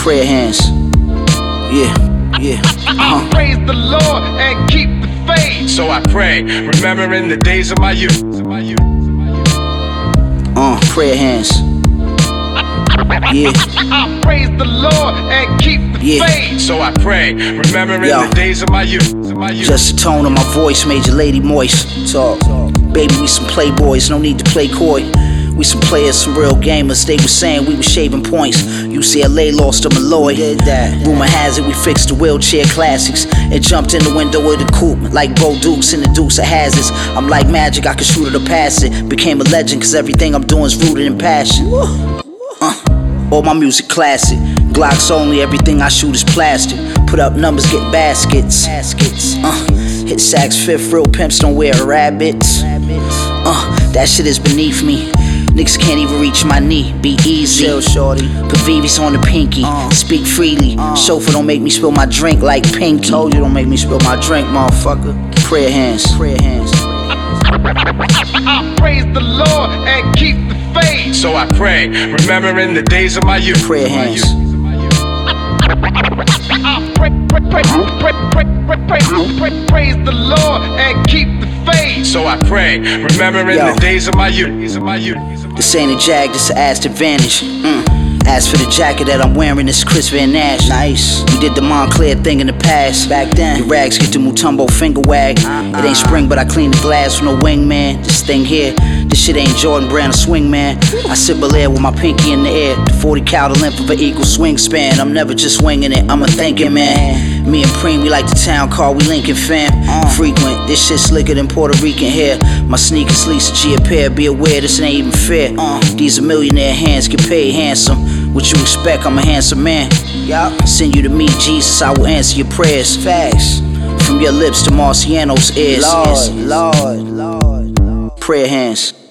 Prayer hands. Yeah. Praise the Lord and keep the faith. So I pray, remembering the days of my youth. Prayer hands. Yeah. Praise the Lord and keep the faith. So I pray, remembering the days of my youth. Just the tone of my voice made your lady moist. Talk. Baby, we some playboys, no need to play coy. We some players, some real gamers. They was saying we was shaving points. UCLA lost to Malloy. Rumor has it we fixed the wheelchair classics and jumped in the window of the coupe like Bo Dukes in the Dukes of Hazzards. I'm like magic, I can shoot it or pass it. Became a legend cause everything I'm doing is rooted in passion. All my music classic. Glocks only, everything I shoot is plastic. Put up numbers, get baskets. Hit sacks, fifth, real pimps don't wear rabbits. That shit is beneath me. Niggas can't even reach my knee, be easy. Chill, shorty. Put VVs on the pinky, speak freely. Chauffeur don't make me spill my drink like Pinky. Told you don't make me spill my drink, motherfucker. Prayer hands. Praise the Lord and keep the faith. So I pray, remembering the days of my youth. Prayer hands. Praise the Lord and keep the faith. So I pray, remembering the days of my youth. This ain't a Jag, this a Aston Vantage. As for the jacket that I'm wearing, it's Chris Van Nash. Nice. We did the Montclair thing in the past. Back then, your rags get the Mutombo finger wag. It ain't spring, but I clean the glass with no wingman. This thing here, this shit ain't Jordan Brand or Swingman. I sit Belair with my pinky in the air. The 40 cal, the length of an equal swing span. I'm never just winging it, I'm a thinking man. Me and Preem, we like the town car, we Lincoln fam. Frequent, this shit slicker than Puerto Rican hair. My sneakers Lisa G a pair, be aware this ain't even fair. These are millionaire hands, get paid handsome. What you expect, I'm a handsome man. Send you to meet Jesus, I will answer your prayers. Facts. From your lips to Marciano's ears. Lord. Prayer hands.